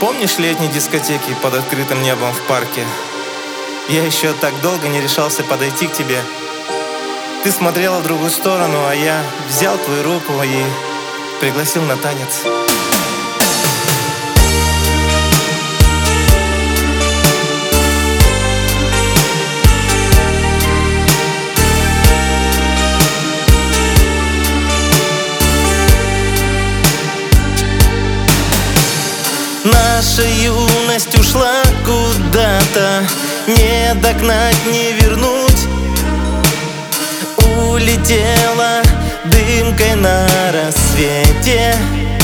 Помнишь летние дискотеки под открытым небом в парке? Я еще так долго не решался подойти к тебе. Ты смотрела в другую сторону, а я взял твою руку и пригласил на танец. Наша юность ушла куда-то, не догнать, не вернуть. Улетела дымкой на рассвете.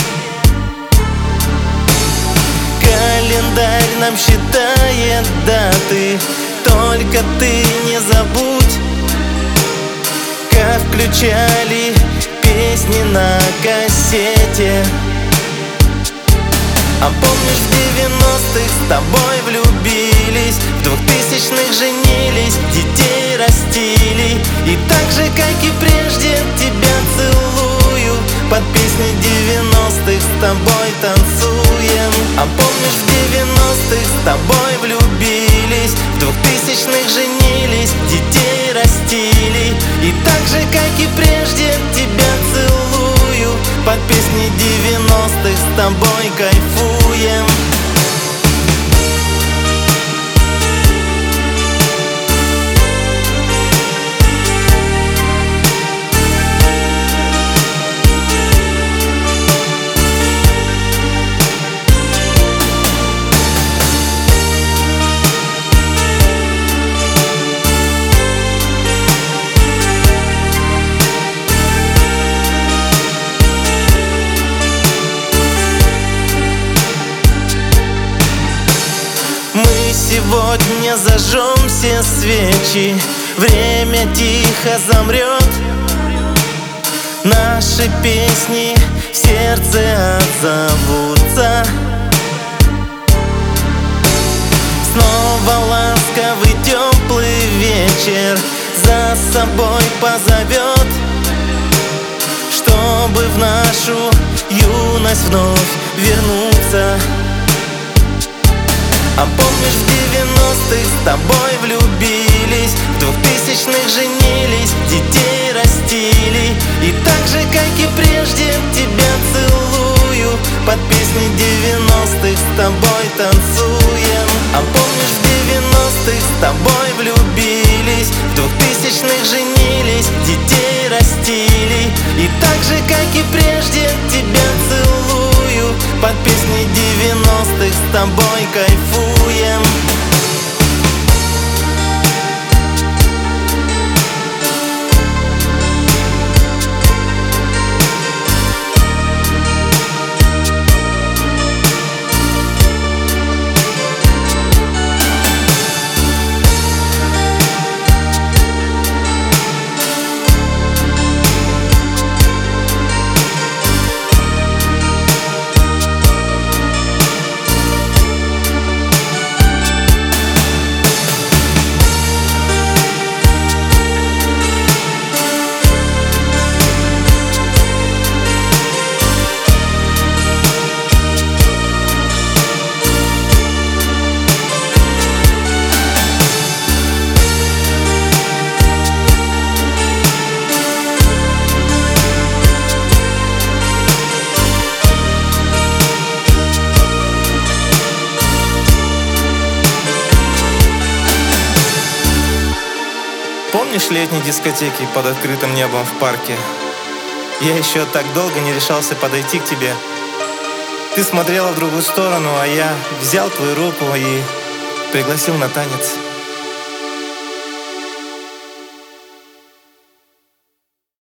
Календарь нам считает даты, только ты не забудь, как включали песни на кассете. А помнишь, в 90-х с тобой влюбились, в 2000-х женились, детей растили. И так же, как и прежде, тебя целую, под песни 90-х с тобой танцуем. А помнишь, в 90-х с тобой влюбились, в 2000-х женились, детей растили. И так же, как и прежде, тебя целую, под песни 90-х с тобой кайфуем. Сегодня зажжем все свечи, время тихо замрет. Наши песни в сердце отзовутся. Снова ласковый теплый вечер за собой позовет, чтобы в нашу юность вновь вернуться. А помнишь, в 90-х с тобой влюбились, в 2000-х женились, детей растили. И так же, как и прежде, тебя целую, под песни 90-х с тобой танцуем. А помнишь, в 90-х с тобой влюбились, в 2000-х женились, детей растили. И так же, как и прежде, тебя целую, под песни 90-х с тобой кайфуем. Помнишь летние дискотеки под открытым небом в парке? Я еще так долго не решался подойти к тебе. Ты смотрела в другую сторону, а я взял твою руку и пригласил на танец.